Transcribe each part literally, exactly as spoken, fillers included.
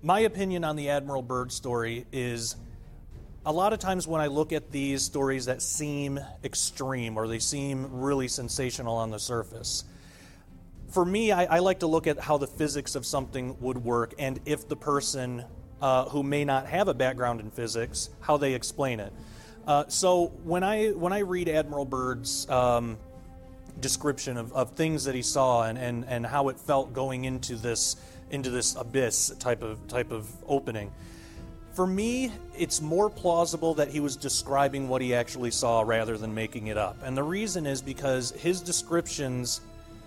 My opinion on the Admiral Byrd story is a lot of times when I look at these stories that seem extreme or they seem really sensational on the surface, for me, I, I like to look at how the physics of something would work and if the person uh, who may not have a background in physics, how they explain it. Uh, so when I when I read Admiral Byrd's um, description of, of things that he saw and, and, and how it felt going into this into this abyss type of type of opening, for me, it's more plausible that he was describing what he actually saw rather than making it up. And the reason is because his descriptions,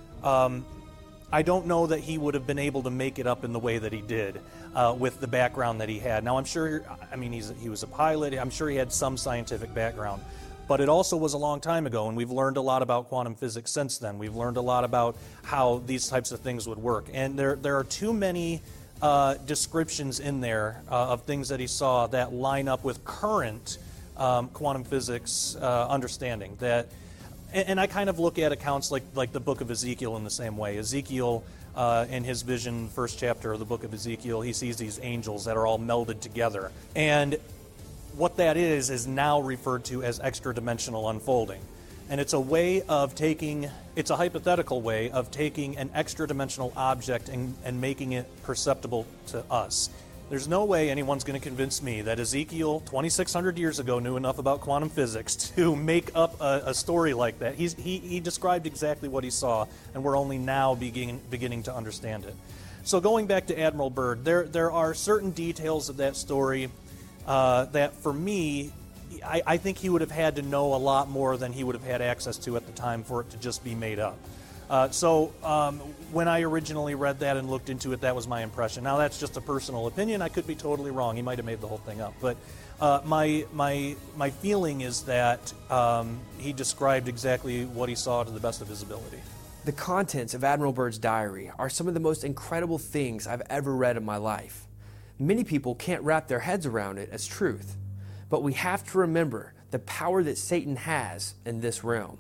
um, I don't know that he would have been able to make it up in the way that he did uh, with the background that he had. Now, I'm sure, I mean, he's, he was a pilot. I'm sure he had some scientific background. But it also was a long time ago, and we've learned a lot about quantum physics since then. We've learned a lot about how these types of things would work. And there, there are too many uh, descriptions in there uh, of things that he saw that line up with current um, quantum physics uh, understanding. That, and, and I kind of look at accounts like, like the book of Ezekiel in the same way. Ezekiel, uh, in his vision, first chapter of the book of Ezekiel, he sees these angels that are all melded together. And what that is is now referred to as extra-dimensional unfolding. And it's a way of taking, it's a hypothetical way of taking an extra-dimensional object and, and making it perceptible to us. There's no way anyone's going to convince me that Ezekiel, twenty-six hundred years ago, knew enough about quantum physics to make up a, a story like that. He's, he, he described exactly what he saw, and we're only now begin, beginning to understand it. So going back to Admiral Byrd, there, there are certain details of that story Uh, that for me, I, I think he would have had to know a lot more than he would have had access to at the time for it to just be made up. Uh, so um, when I originally read that and looked into it, that was my impression. Now that's just a personal opinion. I could be totally wrong. He might have made the whole thing up. But uh, my my my feeling is that um, he described exactly what he saw to the best of his ability. The contents of Admiral Byrd's diary are some of the most incredible things I've ever read in my life. Many people can't wrap their heads around it as truth, but we have to remember the power that Satan has in this realm.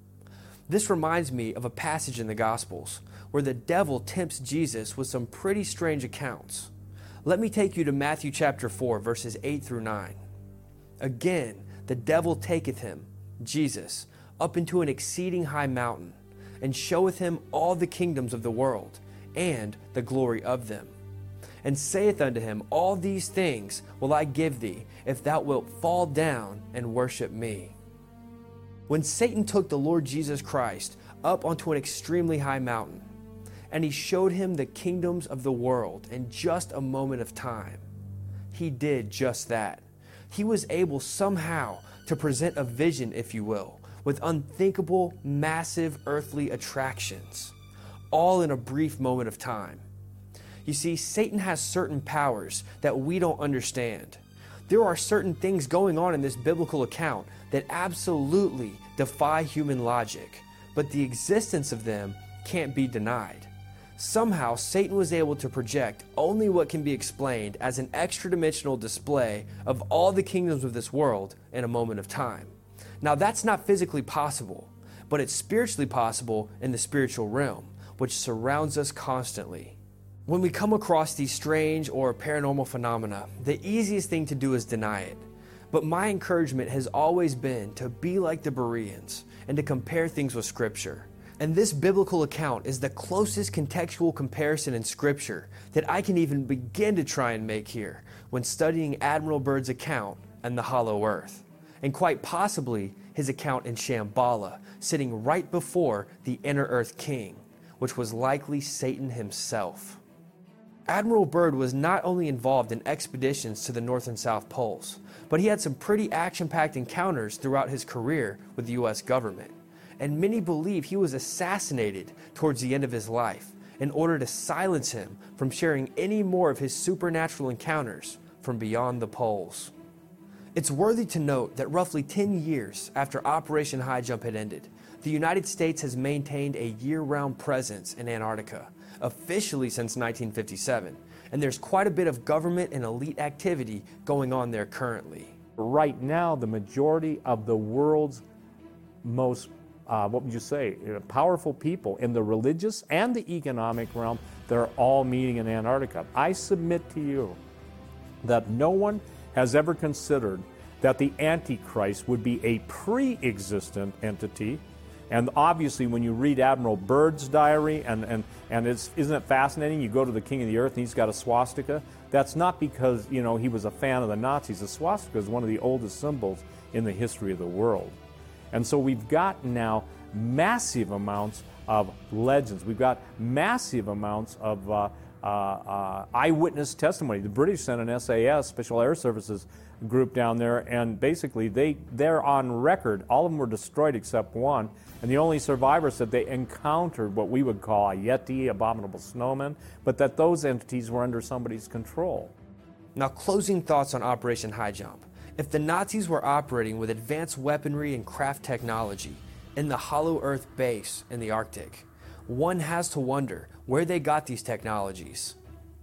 This reminds me of a passage in the Gospels where the devil tempts Jesus with some pretty strange accounts. Let me take you to Matthew chapter four, verses eight through nine. Again, the devil taketh him, Jesus, up into an exceeding high mountain, and showeth him all the kingdoms of the world, and the glory of them, and saith unto him, All these things will I give thee, if thou wilt fall down and worship me. When Satan took the Lord Jesus Christ up onto an extremely high mountain, and he showed him the kingdoms of the world in just a moment of time, he did just that. He was able somehow to present a vision, if you will, with unthinkable, massive earthly attractions, all in a brief moment of time. You see, Satan has certain powers that we don't understand. There are certain things going on in this biblical account that absolutely defy human logic, but the existence of them can't be denied. Somehow, Satan was able to project only what can be explained as an extra-dimensional display of all the kingdoms of this world in a moment of time. Now, that's not physically possible, but it's spiritually possible in the spiritual realm, which surrounds us constantly. When we come across these strange or paranormal phenomena, the easiest thing to do is deny it. But my encouragement has always been to be like the Bereans and to compare things with Scripture. And this biblical account is the closest contextual comparison in Scripture that I can even begin to try and make here when studying Admiral Byrd's account and the Hollow Earth, and quite possibly his account in Shambhala, sitting right before the Inner Earth King, which was likely Satan himself. Admiral Byrd was not only involved in expeditions to the North and South Poles, but he had some pretty action-packed encounters throughout his career with the U S government, and many believe he was assassinated towards the end of his life in order to silence him from sharing any more of his supernatural encounters from beyond the poles. It's worthy to note that roughly ten years after Operation High Jump had ended, the United States has maintained a year-round presence in Antarctica, officially since nineteen fifty-seven, and there's quite a bit of government and elite activity going on there currently. Right now, the majority of the world's most uh, what would you say, uh, powerful people in the religious and the economic realm that are all meeting in Antarctica. I submit to you that no one has ever considered that the Antichrist would be a pre-existent entity. And obviously, when you read Admiral Byrd's diary, and, and, and it's, isn't it fascinating? You go to the King of the Earth and he's got a swastika. That's not because, you know, he was a fan of the Nazis. The swastika is one of the oldest symbols in the history of the world. And so we've got now massive amounts of legends. We've got massive amounts of uh, uh, uh, eyewitness testimony. The British sent an S A S, Special Air Services group down there, and basically they, they're on record. All of them were destroyed except one. And the only survivor said they encountered what we would call a Yeti, abominable snowman, but that those entities were under somebody's control. Now, closing thoughts on Operation High Jump. If the Nazis were operating with advanced weaponry and craft technology in the Hollow Earth base in the Arctic, one has to wonder where they got these technologies.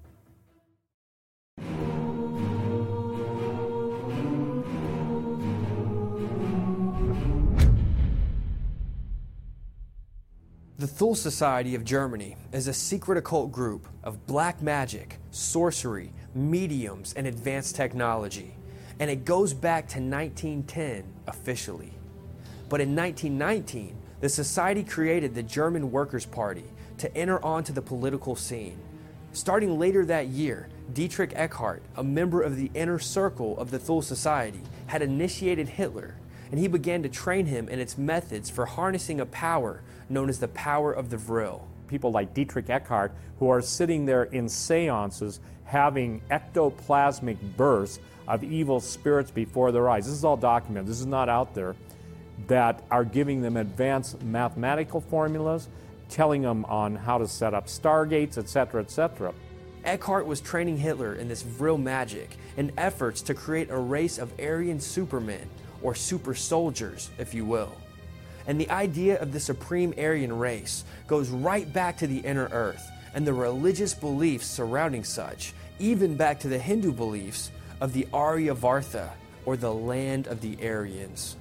The Thule Society of Germany is a secret occult group of black magic, sorcery, mediums, and advanced technology, and it goes back to nineteen ten officially. But in nineteen nineteen, the society created the German Workers' Party to enter onto the political scene. Starting later that year, Dietrich Eckart, a member of the inner circle of the Thule Society, had initiated Hitler, and he began to train him in its methods for harnessing a power known as the power of the Vril. People like Dietrich Eckart, who are sitting there in seances having ectoplasmic bursts of evil spirits before their eyes. This is all documented. This is not out there. That are giving them advanced mathematical formulas, telling them on how to set up stargates, et cetera, et cetera. Eckart was training Hitler in this Vril magic in efforts to create a race of Aryan supermen, or super soldiers, if you will. And the idea of the supreme Aryan race goes right back to the inner earth and the religious beliefs surrounding such, even back to the Hindu beliefs of the Aryavarta, or the land of the Aryans.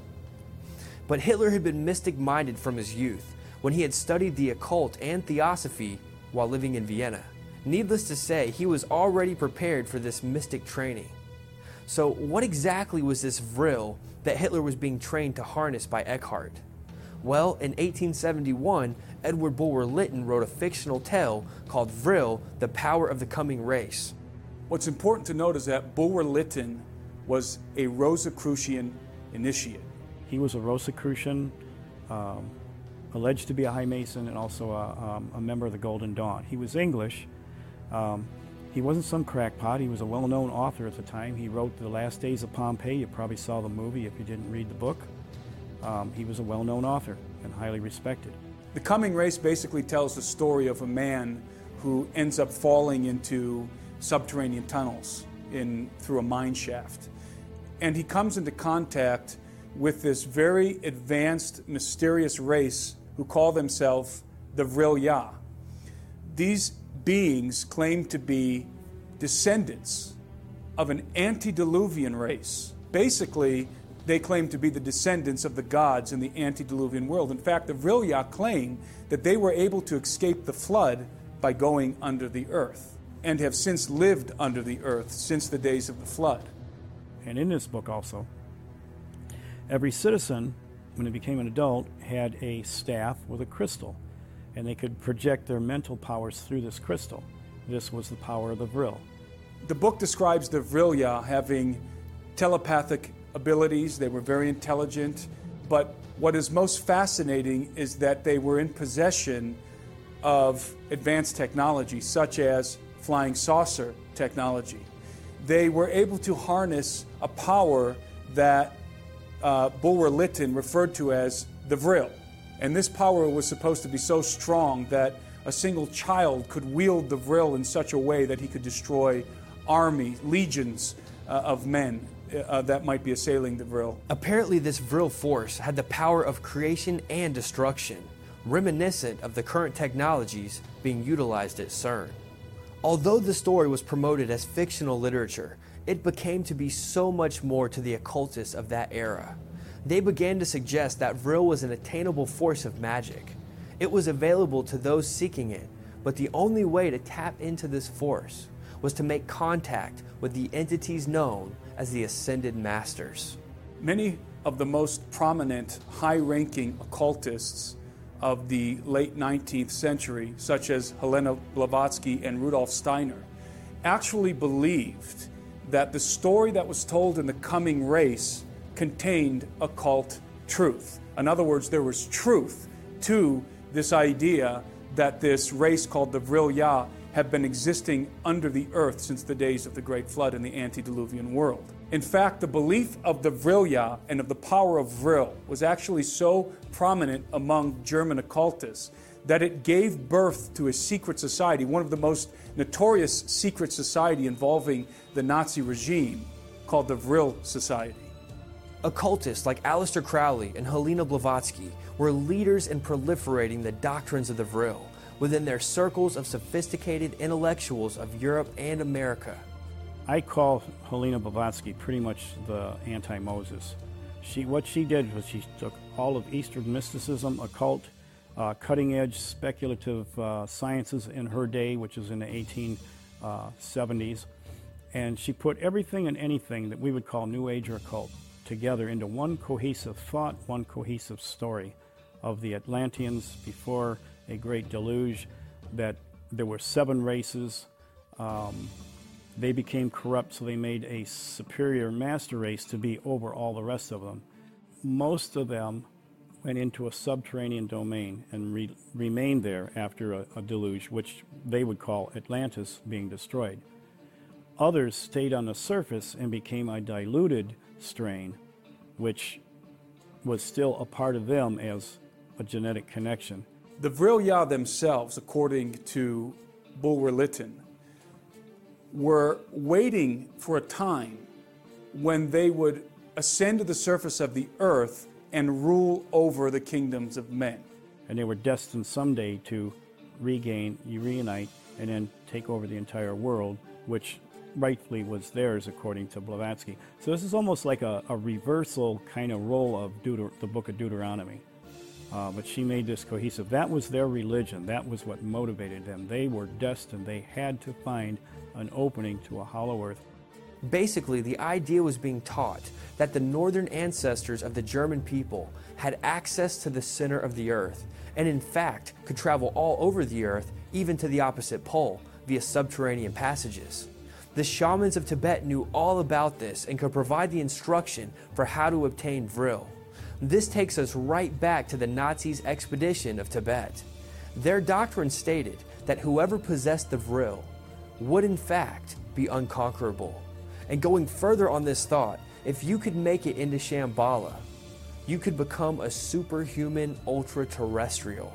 But Hitler had been mystic-minded from his youth when he had studied the occult and theosophy while living in Vienna. Needless to say, he was already prepared for this mystic training. So what exactly was this Vril that Hitler was being trained to harness by Eckart? Well, in eighteen seventy-one, Edward Bulwer-Lytton wrote a fictional tale called Vril, the Power of the Coming Race. What's important to note is that Bulwer-Lytton was a Rosicrucian initiate. He was a Rosicrucian, um, alleged to be a High Mason, and also a, um, a member of the Golden Dawn. He was English. Um, he wasn't some crackpot. He was a well-known author at the time. He wrote The Last Days of Pompeii. You probably saw the movie if you didn't read the book. Um, he was a well-known author and highly respected. The Coming Race basically tells the story of a man who ends up falling into subterranean tunnels in, through a mine shaft. And he comes into contact with this very advanced, mysterious race who call themselves the Vril-Ya. These beings claim to be descendants of an antediluvian race. Basically, they claim to be the descendants of the gods in the antediluvian world. In fact, the Vril-Ya claim that they were able to escape the flood by going under the earth, and have since lived under the earth since the days of the flood. And in this book also, every citizen, when he became an adult, had a staff with a crystal, and they could project their mental powers through this crystal. This was the power of the Vril. The book describes the Vril-Ya having telepathic abilities. They were very intelligent, but what is most fascinating is that they were in possession of advanced technology, such as flying saucer technology. They were able to harness a power that uh, Bulwer-Lytton referred to as the Vril. And this power was supposed to be so strong that a single child could wield the Vril in such a way that he could destroy armies, legions uh, of men uh, that might be assailing the Vril. Apparently, this Vril force had the power of creation and destruction, reminiscent of the current technologies being utilized at CERN. Although the story was promoted as fictional literature, it became to be so much more to the occultists of that era. They began to suggest that Vril was an attainable force of magic. It was available to those seeking it, but the only way to tap into this force was to make contact with the entities known as the Ascended Masters. Many of the most prominent, high-ranking occultists of the late nineteenth century, such as Helena Blavatsky and Rudolf Steiner, actually believed that the story that was told in The Coming Race contained occult truth. In other words, there was truth to this idea that this race called the Vril-Ya had been existing under the earth since the days of the Great Flood in the antediluvian world. In fact, the belief of the Vril-Ya and of the power of Vril was actually so prominent among German occultists that it gave birth to a secret society, one of the most notorious secret society involving the Nazi regime, called the Vril Society. Occultists like Aleister Crowley and Helena Blavatsky were leaders in proliferating the doctrines of the Vril within their circles of sophisticated intellectuals of Europe and America. I call Helena Blavatsky pretty much the anti-Moses. She, what she did was she took all of Eastern mysticism, occult, uh, cutting-edge speculative uh, sciences in her day, which was in the eighteen seventies, and she put everything and anything that we would call New Age or occult together into one cohesive thought, one cohesive story of the Atlanteans before a great deluge, that there were seven races. Um, they became corrupt, so they made a superior master race to be over all the rest of them. Most of them went into a subterranean domain and re- remained there after a, a deluge, which they would call Atlantis being destroyed. Others stayed on the surface and became a diluted strain, which was still a part of them as a genetic connection. The Vril-Ya themselves, according to Bulwer Lytton, were waiting for a time when they would ascend to the surface of the earth and rule over the kingdoms of men. And they were destined someday to regain, reunite, and then take over the entire world, which rightfully was theirs according to Blavatsky. So this is almost like a, a reversal kind of role of Deuter- the book of Deuteronomy. Uh, but she made this cohesive. That was their religion. That was what motivated them. They were destined. They had to find an opening to a hollow earth. Basically, the idea was being taught that the northern ancestors of the German people had access to the center of the earth, and in fact could travel all over the earth, even to the opposite pole, via subterranean passages. The shamans of Tibet knew all about this and could provide the instruction for how to obtain Vril. This takes us right back to the Nazis' expedition of Tibet. Their doctrine stated that whoever possessed the Vril would in fact be unconquerable. And going further on this thought, if you could make it into Shambhala, you could become a superhuman ultra-terrestrial.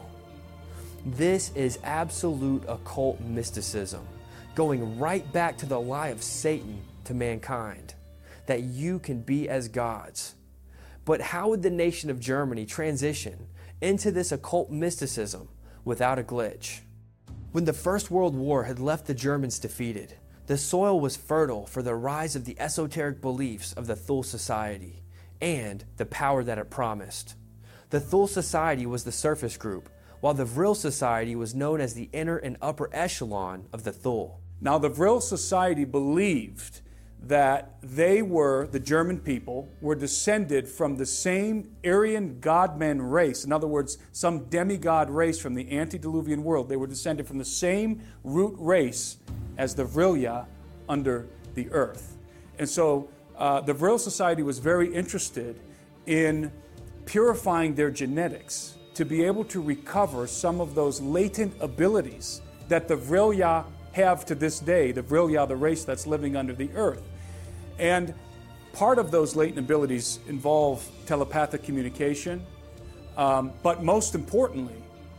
This is absolute occult mysticism, going right back to the lie of Satan to mankind, that you can be as gods. But how would the nation of Germany transition into this occult mysticism without a glitch? When the First World War had left the Germans defeated, the soil was fertile for the rise of the esoteric beliefs of the Thule Society and the power that it promised. The Thule Society was the surface group, while the Vril Society was known as the inner and upper echelon of the Thule. Now, the Vril Society believed that they were, the German people, were descended from the same Aryan godmen race. In other words, some demigod race from the antediluvian world. They were descended from the same root race as the Vril-Ya under the earth. And so uh, the Vril Society was very interested in purifying their genetics to be able to recover some of those latent abilities that the Vril-Ya have to this day, the Vril-Ya, the race that's living under the earth. And part of those latent abilities involve telepathic communication, um, but most importantly,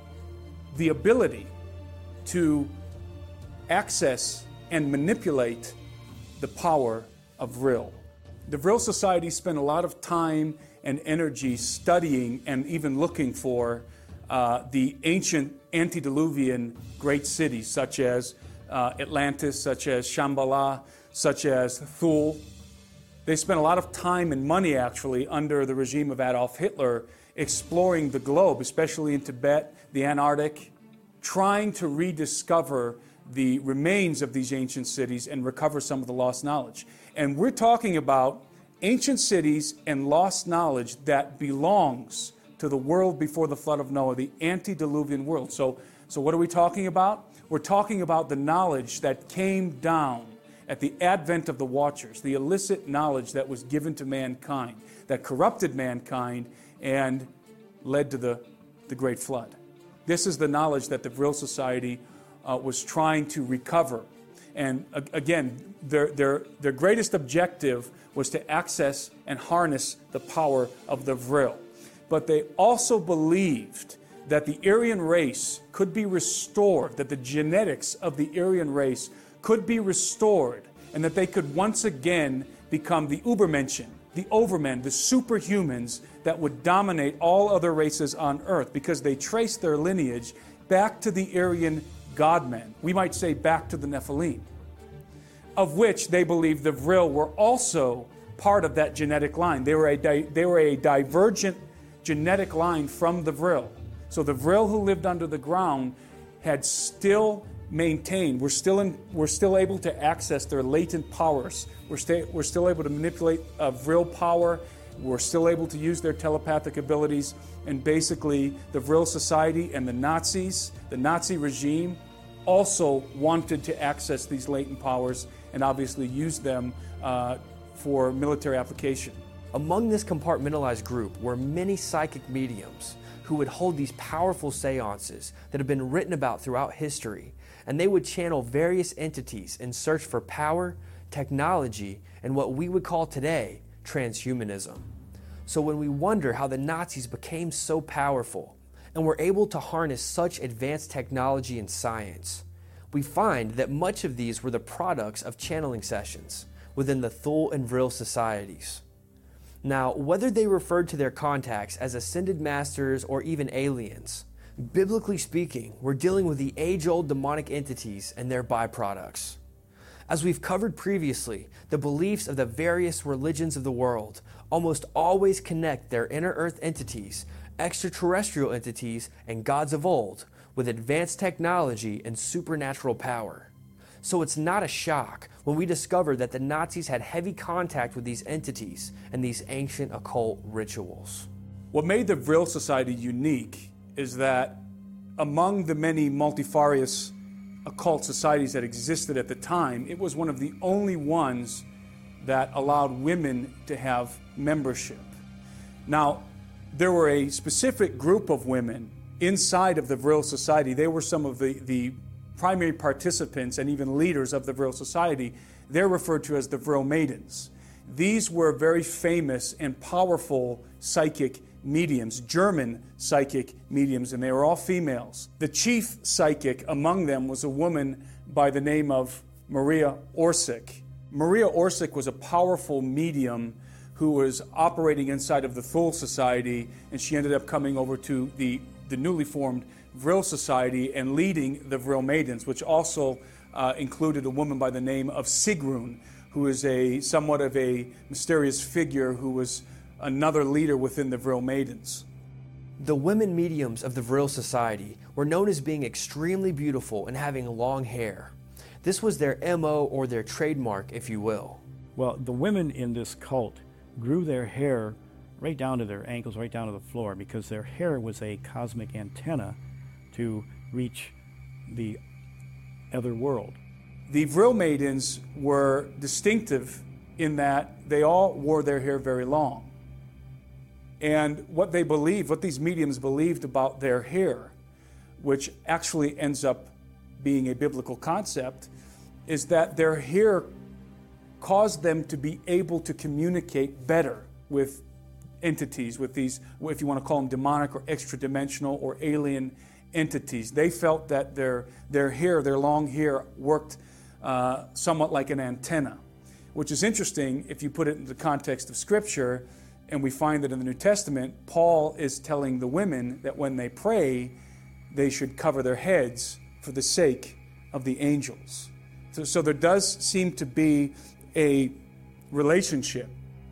the ability to access and manipulate the power of Vril. The Vril Society spent a lot of time and energy studying and even looking for uh, the ancient antediluvian great cities such as uh, Atlantis, such as Shambhala, such as Thule. They spent a lot of time and money, actually, under the regime of Adolf Hitler, exploring the globe, especially in Tibet, the Antarctic, trying to rediscover the remains of these ancient cities and recover some of the lost knowledge. And we're talking about ancient cities and lost knowledge that belongs to the world before the flood of Noah, the antediluvian world. So, so what are we talking about? We're talking about the knowledge that came down at the advent of the Watchers, the illicit knowledge that was given to mankind, that corrupted mankind and led to the, the Great Flood. This is the knowledge that the Vril Society uh, was trying to recover. And uh, again, their, their, their greatest objective was to access and harness the power of the Vril. But they also believed that the Aryan race could be restored, that the genetics of the Aryan race could be restored, and that they could once again become the Übermenschen, the overmen, the superhumans that would dominate all other races on earth, because they traced their lineage back to the Aryan godmen. We might say back to the Nephilim, of which they believed the Vril were also part of that genetic line. They were a, di- they were a divergent genetic line from the Vril. So the Vril who lived under the ground had still maintained, we're still, in, we're still able to access their latent powers. We're, sta- we're still able to manipulate uh, Vril power. We're still able to use their telepathic abilities. And basically, the Vril Society and the Nazis, the Nazi regime, also wanted to access these latent powers and obviously use them uh, for military application. Among this compartmentalized group were many psychic mediums who would hold these powerful seances that have been written about throughout history, and they would channel various entities in search for power, technology, and what we would call today transhumanism. So when we wonder how the Nazis became so powerful and were able to harness such advanced technology and science, we find that much of these were the products of channeling sessions within the Thule and Vril societies. Now, whether they referred to their contacts as ascended masters or even aliens, biblically speaking, we're dealing with the age-old demonic entities and their byproducts. As we've covered previously, the beliefs of the various religions of the world almost always connect their inner earth entities, extraterrestrial entities, and gods of old with advanced technology and supernatural power. So it's not a shock when we discover that the Nazis had heavy contact with these entities and these ancient occult rituals. What made the Vril Society unique is that among the many multifarious occult societies that existed at the time, it was one of the only ones that allowed women to have membership. Now, there were a specific group of women inside of the Vril Society. They were some of the, the primary participants and even leaders of the Vril Society. They're referred to as the Vril Maidens. These were very famous and powerful psychic mediums, German psychic mediums, and they were all females. The chief psychic among them was a woman by the name of Maria Orsic. Maria Orsic was a powerful medium who was operating inside of the Thule Society, and she ended up coming over to the, the newly formed Vril Society and leading the Vril Maidens, which also uh, included a woman by the name of Sigrun, who is a somewhat of a mysterious figure who was another leader within the Vril Maidens. The women mediums of the Vril Society were known as being extremely beautiful and having long hair. This was their M O or their trademark, if you will. Well, the women in this cult grew their hair right down to their ankles, right down to the floor, because their hair was a cosmic antenna to reach the other world. The Vril Maidens were distinctive in that they all wore their hair very long. And what they believed, what these mediums believed about their hair, which actually ends up being a biblical concept, is that their hair caused them to be able to communicate better with entities, with these, if you want to call them demonic or extra-dimensional or alien entities. They felt that their, their hair, their long hair, worked uh, somewhat like an antenna, which is interesting if you put it in the context of Scripture. And we find that in the New Testament, Paul is telling the women that when they pray, they should cover their heads for the sake of the angels. So, so there does seem to be a, relationship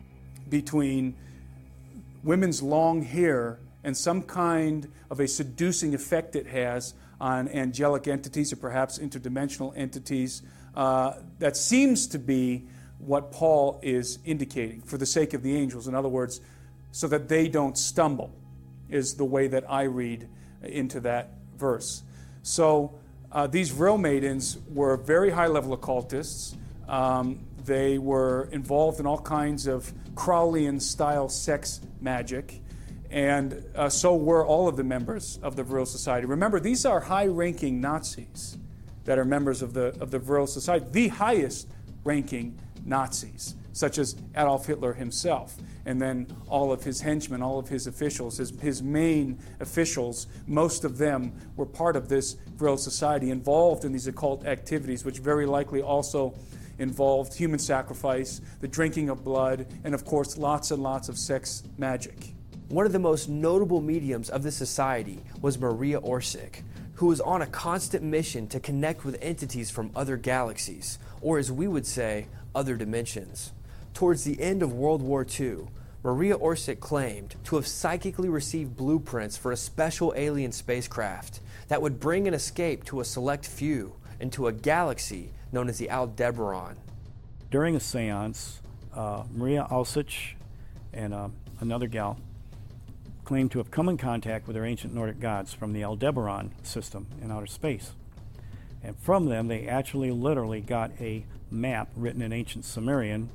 between women's long hair and some kind of a seducing effect it has on angelic entities or perhaps interdimensional entities. Uh, that seems to be what Paul is indicating, for the sake of the angels. In other words, so that they don't stumble, is the way that I read into that verse. So uh, these Vril maidens were very high-level occultists. Um, they were involved in all kinds of Crowleyan-style sex magic, and uh, so were all of the members of the Vril Society. Remember, these are high-ranking Nazis that are members of the of the Vril Society, the highest-ranking Nazis, such as Adolf Hitler himself, and then all of his henchmen, all of his officials, his, his main officials. Most of them were part of this Vril Society, involved in these occult activities, which very likely also involved human sacrifice, the drinking of blood, and of course lots and lots of sex magic. One of the most notable mediums of the society was Maria Orsic, who was on a constant mission to connect with entities from other galaxies, or as we would say, other dimensions. Towards the end of World War Two, Maria Orsic claimed to have psychically received blueprints for a special alien spacecraft that would bring an escape to a select few into a galaxy known as the Aldebaran. During a seance, uh, Maria Orsic and uh, another gal claimed to have come in contact with their ancient Nordic gods from the Aldebaran system in outer space. And from them, they actually literally got a map written in ancient Sumerian.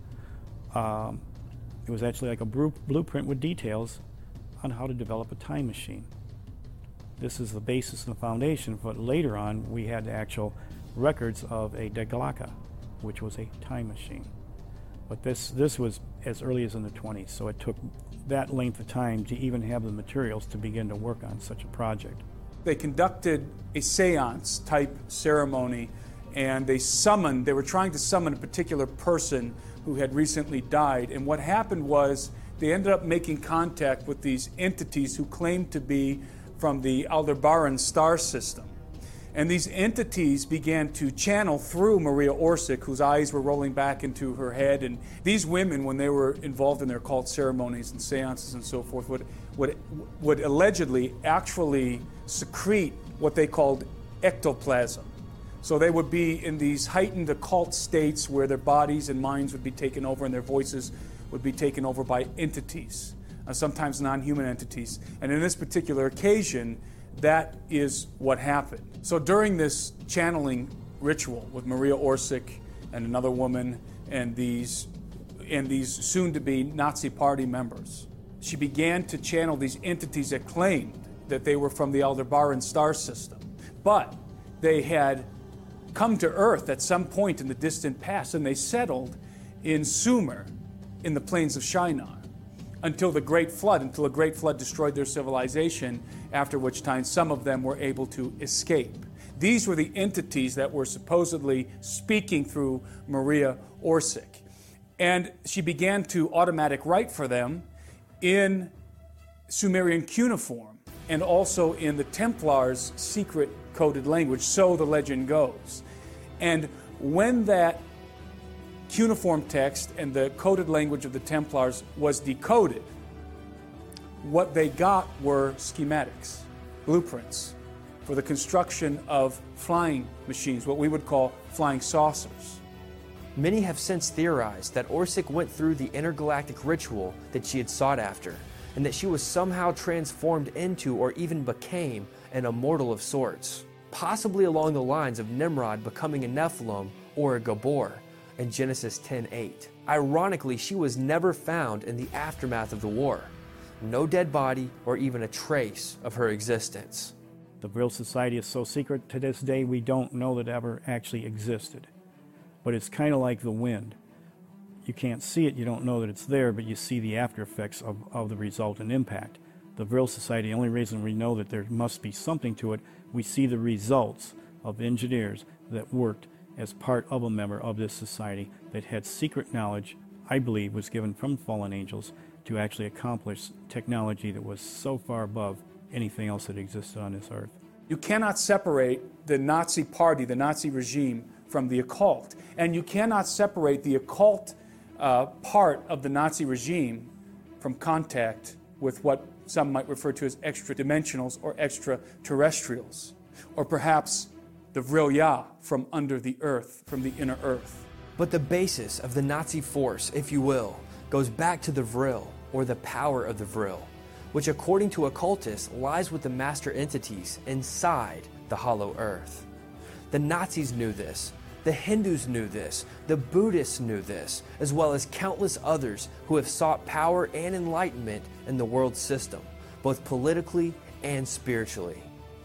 Um, it was actually like a bru- blueprint with details on how to develop a time machine. This is the basis and the foundation, but later on we had the actual records of a Deglaka, which was a time machine. But this, this was as early as in the twenties, so it took that length of time to even have the materials to begin to work on such a project. They conducted a seance type ceremony, and they summoned, they were trying to summon a particular person who had recently died. And what happened was they ended up making contact with these entities who claimed to be from the Aldebaran star system. And these entities began to channel through Maria Orsic, whose eyes were rolling back into her head. And these women, when they were involved in their cult ceremonies and seances and so forth, would, would, would allegedly actually secrete what they called ectoplasm. So they would be in these heightened occult states where their bodies and minds would be taken over and their voices would be taken over by entities, uh, sometimes non-human entities. And in this particular occasion, that is what happened. So during this channeling ritual with Maria Orsic and another woman and these and these soon-to-be Nazi Party members, she began to channel these entities that claimed that they were from the Aldebaran star system. But they had come to Earth at some point in the distant past, and they settled in Sumer, in the plains of Shinar, until the Great Flood, until a Great Flood destroyed their civilization, after which time some of them were able to escape. These were the entities that were supposedly speaking through Maria Orsic. And she began to automatic write for them in Sumerian cuneiform and also in the Templars' secret coded language, so the legend goes. And when that cuneiform text and the coded language of the Templars was decoded, what they got were schematics, blueprints for the construction of flying machines, what we would call flying saucers. Many have since theorized that Orsic went through the intergalactic ritual that she had sought after, and that she was somehow transformed into or even became an immortal of sorts, possibly along the lines of Nimrod becoming a Nephilim or a Gabor in Genesis ten eight. Ironically, she was never found in the aftermath of the war. No dead body or even a trace of her existence. The Vril Society is so secret, to this day we don't know that it ever actually existed. But it's kind of like the wind. You can't see it, you don't know that it's there, but you see the after effects of, of the resultant impact. The Vril Society, the only reason we know that there must be something to it, we see the results of engineers that worked as part of a member of this society that had secret knowledge, I believe, was given from fallen angels to actually accomplish technology that was so far above anything else that existed on this earth. You cannot separate the Nazi Party, the Nazi regime, from the occult. And you cannot separate the occult uh, part of the Nazi regime from contact with what some might refer to as extra-dimensionals or extraterrestrials, or perhaps the Vril-Ya from under the earth, from the inner earth. But the basis of the Nazi force, if you will, goes back to the Vril, or the power of the Vril, which according to occultists lies with the master entities inside the hollow earth. The Nazis knew this, the Hindus knew this, the Buddhists knew this, as well as countless others who have sought power and enlightenment in the world system, both politically and spiritually.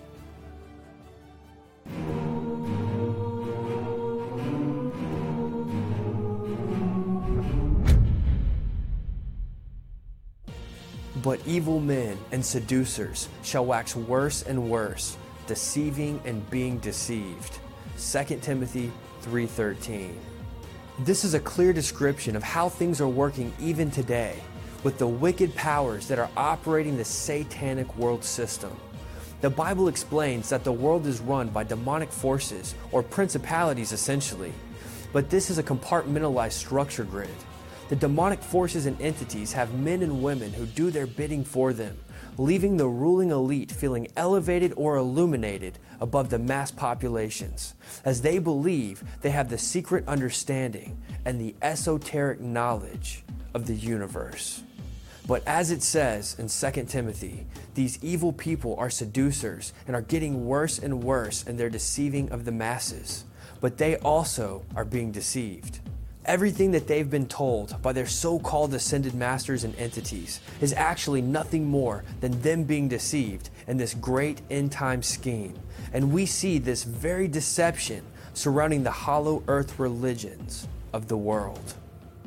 But evil men and seducers shall wax worse and worse, deceiving and being deceived. Second Timothy three thirteen. This is a clear description of how things are working even today, with the wicked powers that are operating the satanic world system. The Bible explains that the world is run by demonic forces, or principalities essentially, but this is a compartmentalized structure grid. The demonic forces and entities have men and women who do their bidding for them, leaving the ruling elite feeling elevated or illuminated above the mass populations, as they believe they have the secret understanding and the esoteric knowledge of the universe. But as it says in Second Timothy, these evil people are seducers and are getting worse and worse in their deceiving of the masses, but they also are being deceived. Everything that they've been told by their so-called ascended masters and entities is actually nothing more than them being deceived in this great end-time scheme. And we see this very deception surrounding the hollow earth religions of the world.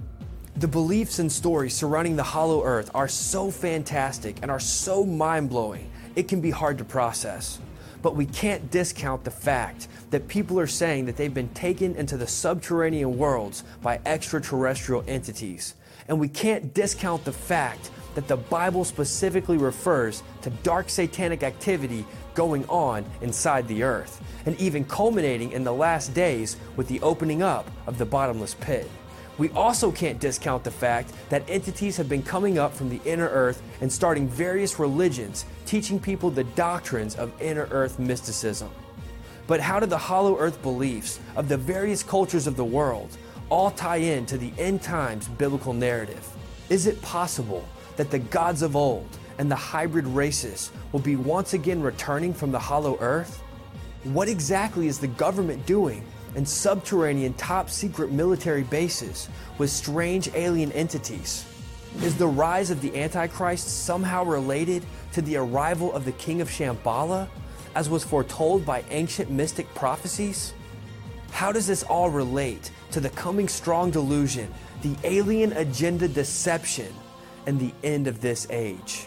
The beliefs and stories surrounding the hollow earth are so fantastic and are so mind-blowing, it can be hard to process. But we can't discount the fact that people are saying that they've been taken into the subterranean worlds by extraterrestrial entities. And we can't discount the fact that the Bible specifically refers to dark satanic activity going on inside the earth, and even culminating in the last days with the opening up of the bottomless pit. We also can't discount the fact that entities have been coming up from the inner earth and starting various religions, teaching people the doctrines of inner earth mysticism. But how do the hollow earth beliefs of the various cultures of the world all tie in to the end times biblical narrative? Is it possible that the gods of old and the hybrid races will be once again returning from the hollow earth? What exactly is the government doing in subterranean top secret military bases with strange alien entities? Is the rise of the Antichrist somehow related to the arrival of the King of Shambhala, as was foretold by ancient mystic prophecies? How does this all relate to the coming strong delusion, the alien agenda deception, and the end of this age?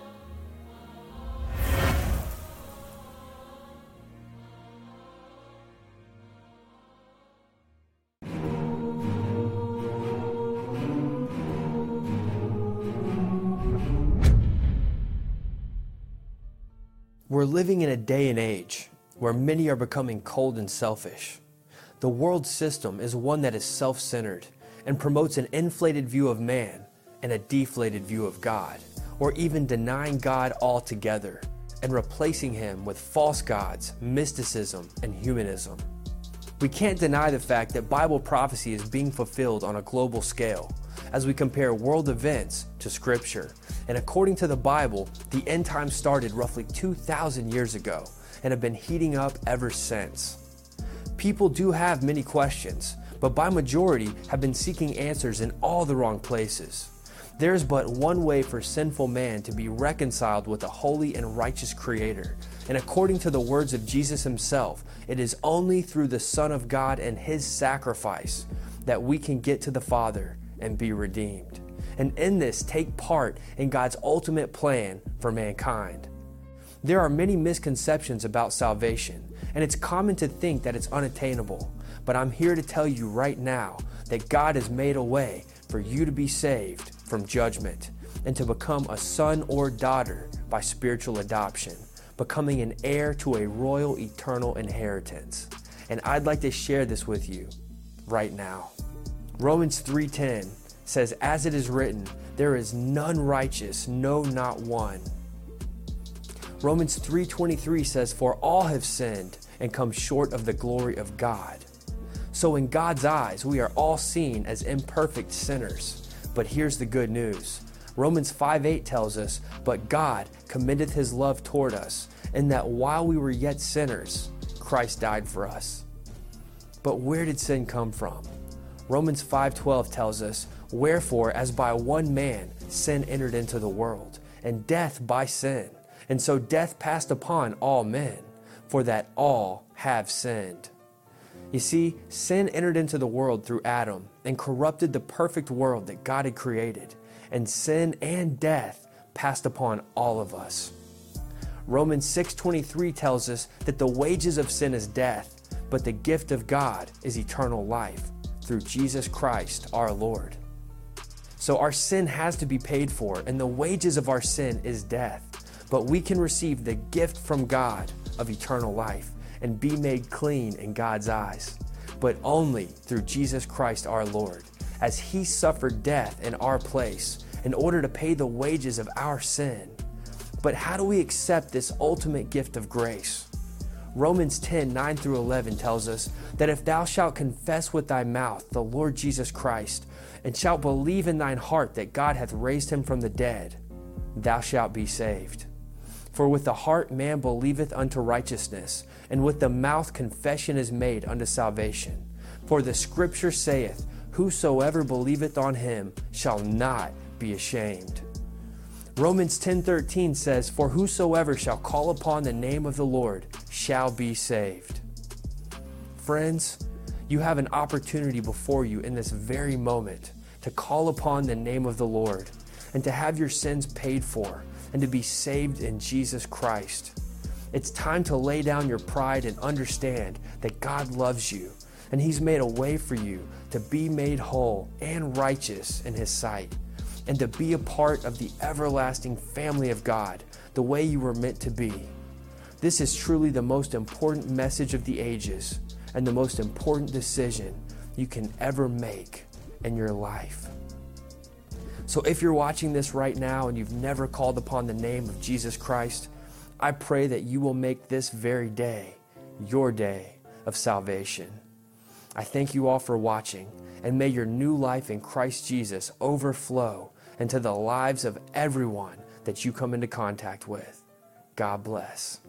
We're living in a day and age where many are becoming cold and selfish. The world system is one that is self-centered and promotes an inflated view of man and a deflated view of God, or even denying God altogether and replacing him with false gods, mysticism, and humanism. We can't deny the fact that Bible prophecy is being fulfilled on a global scale as we compare world events to Scripture. And according to the Bible, the end times started roughly two thousand years ago and have been heating up ever since. People do have many questions, but by majority have been seeking answers in all the wrong places. There is but one way for sinful man to be reconciled with a holy and righteous Creator. And according to the words of Jesus himself, it is only through the Son of God and his sacrifice that we can get to the Father and be redeemed. And in this, take part in God's ultimate plan for mankind. There are many misconceptions about salvation, and it's common to think that it's unattainable. But I'm here to tell you right now that God has made a way for you to be saved from judgment and to become a son or daughter by spiritual adoption, becoming an heir to a royal eternal inheritance. And I'd like to share this with you right now. Romans three ten says, as it is written, there is none righteous, no, not one. Romans three twenty-three says, for all have sinned and come short of the glory of God. So in God's eyes, we are all seen as imperfect sinners. But here's the good news. Romans five eight tells us, but God commendeth his love toward us, in that while we were yet sinners, Christ died for us. But where did sin come from? Romans five twelve tells us, wherefore, as by one man sin entered into the world, and death by sin, and so death passed upon all men, for that all have sinned. You see, sin entered into the world through Adam and corrupted the perfect world that God had created, and sin and death passed upon all of us. Romans six twenty-three tells us that the wages of sin is death, but the gift of God is eternal life through Jesus Christ our Lord. So our sin has to be paid for, and the wages of our sin is death, but we can receive the gift from God of eternal life and be made clean in God's eyes, but only through Jesus Christ our Lord, as he suffered death in our place in order to pay the wages of our sin. But how do we accept this ultimate gift of grace? Romans ten nine through eleven tells us that if thou shalt confess with thy mouth the Lord Jesus Christ, and shalt believe in thine heart that God hath raised him from the dead, thou shalt be saved. For with the heart man believeth unto righteousness, and with the mouth confession is made unto salvation. For the scripture saith, whosoever believeth on him shall not be ashamed. Romans ten thirteen says, for whosoever shall call upon the name of the Lord shall be saved. Friends, you have an opportunity before you in this very moment to call upon the name of the Lord and to have your sins paid for and to be saved in Jesus Christ. It's time to lay down your pride and understand that God loves you and he's made a way for you to be made whole and righteous in his sight and to be a part of the everlasting family of God the way you were meant to be. This is truly the most important message of the ages and the most important decision you can ever make in your life. So if you're watching this right now and you've never called upon the name of Jesus Christ, I pray that you will make this very day your day of salvation. I thank you all for watching, and may your new life in Christ Jesus overflow into the lives of everyone that you come into contact with. God bless.